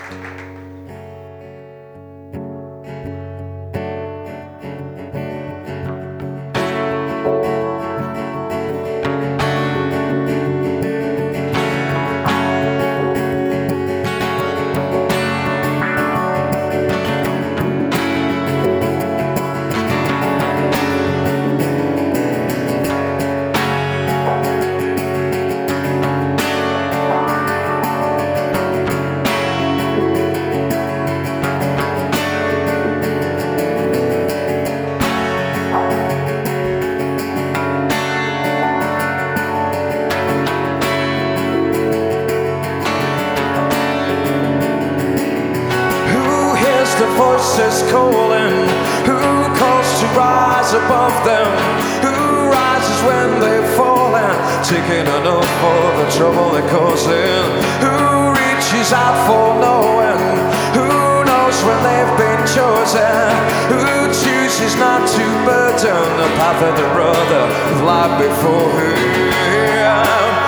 The voices calling, who calls to rise above them, who rises when they've fallen, taking enough for the trouble they're causing, who reaches out for knowing, who knows when they've been chosen, who chooses not to burden the path of their brother with life before him.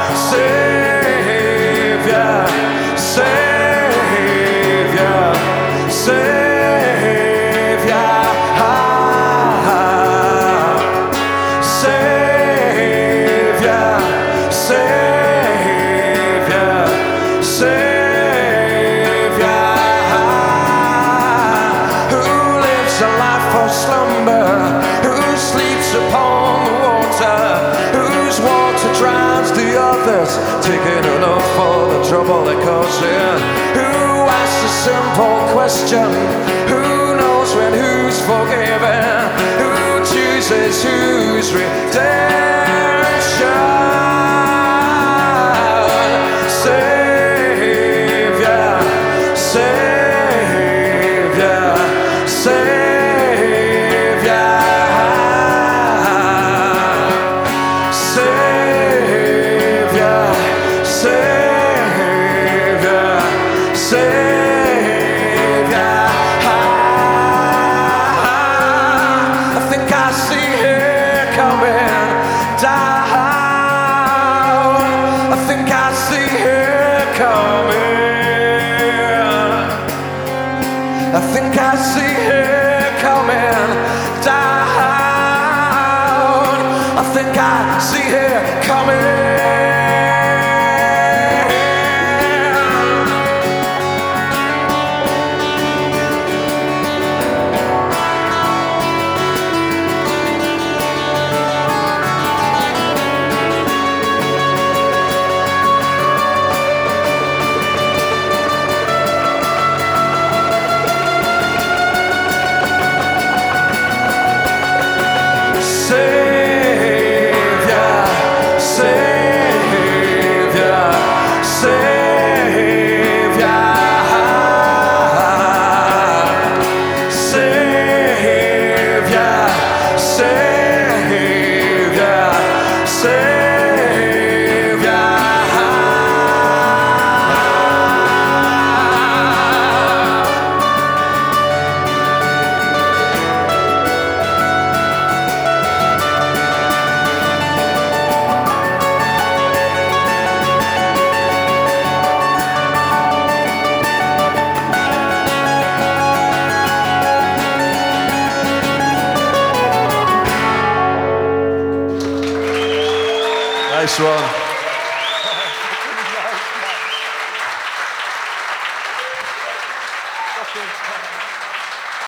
Savior, Savior, Savior. Slumber, who sleeps upon the water, whose water drowns the others, taking enough for the trouble they're causing, who asks a simple question, who knows when who's forgiven, who chooses whose redemption. Savior, Savior, Savior. I think I see her coming down. I think I see her coming. Nice one.